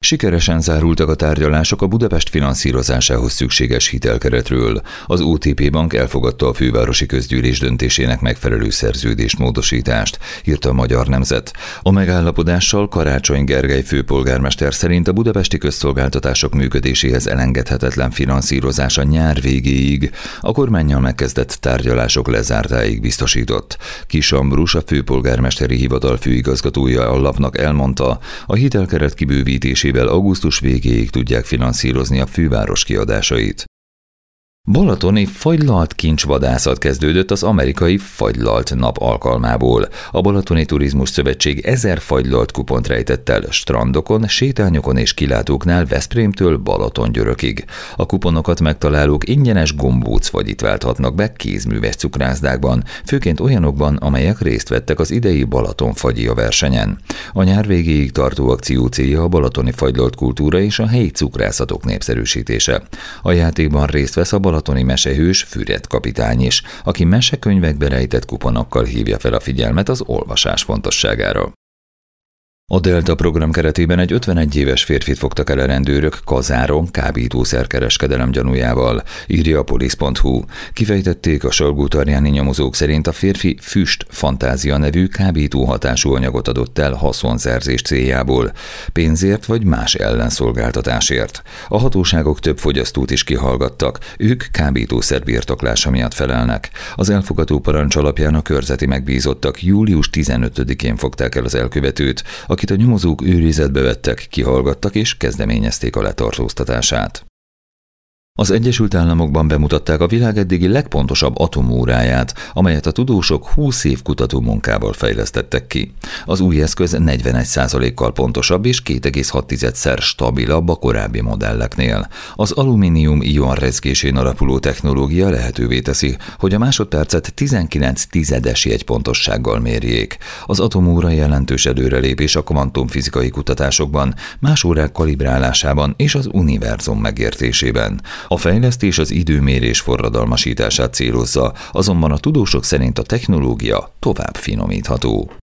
Sikeresen zárultak a tárgyalások a Budapest finanszírozásához szükséges hitelkeretről. Az OTP Bank elfogadta a fővárosi közgyűlés döntésének megfelelő szerződésmódosítást, írta a Magyar Nemzet. A megállapodással Karácsony Gergely főpolgármester szerint a budapesti közszolgáltatások működéséhez elengedhetetlen finanszírozás a nyár végéig, a kormánnyal megkezdett tárgyalások lezártáig biztosított. Kis Ambrus, a főpolgármesteri hivatal főigazgatója a lapnak elmondta, a hitelkeret kibővítésével augusztus végéig tudják finanszírozni a főváros kiadásait. Balatoni fagylalt kincsvadászat kezdődött az amerikai fagylalt nap alkalmából. A Balatoni Turizmus Szövetség 1000 fagylalt kupont rejtett el strandokon, sétányokon és kilátóknál Veszprémtől Balatongyörökig. A kuponokat megtalálók ingyenes gombócfagyit válthatnak be kézműves cukrászdákban, főként olyanokban, amelyek részt vettek az idei Balaton fagyia versenyen. A nyár végéig tartó akció célja a balatoni fagylalt kultúra és a helyi cukrászatok népszerűsítése. A játékban részt vesz a balatoni mesehős Füred kapitány is, aki mesekönyvekbe rejtett kuponokkal hívja fel a figyelmet az olvasás fontosságára. A Delta program keretében egy 51 éves férfit fogtak el a rendőrök Kazáron kábítószerkereskedelem gyanújával, írja a polisz.hu. Kifejtették, a Salgótarjáni nyomozók szerint a férfi Füst Fantázia nevű kábító hatású anyagot adott el haszonszerzés céljából, pénzért vagy más ellenszolgáltatásért. A hatóságok több fogyasztót is kihallgattak, ők kábítószer birtoklása miatt felelnek. Az elfogató parancs alapján a körzeti megbízottak július 15-én fogták el az elkövetőt, akit a nyomozók őrizetbe vettek, kihallgattak és kezdeményezték a letartóztatását. Az Egyesült Államokban bemutatták a világ eddigi legpontosabb atomóráját, amelyet a tudósok 20 év kutató munkával fejlesztettek ki. Az új eszköz 41%-kal pontosabb és 2,6-szer stabilabb a korábbi modelleknél. Az alumínium-ion rezgésén alapuló technológia lehetővé teszi, hogy a másodpercet 19 tizedes jegypontossággal mérjék. Az atomóra jelentős előrelépés a kvantumfizikai kutatásokban, más órák kalibrálásában és az univerzum megértésében. A fejlesztés az időmérés forradalmasítását célozza, azonban a tudósok szerint a technológia tovább finomítható.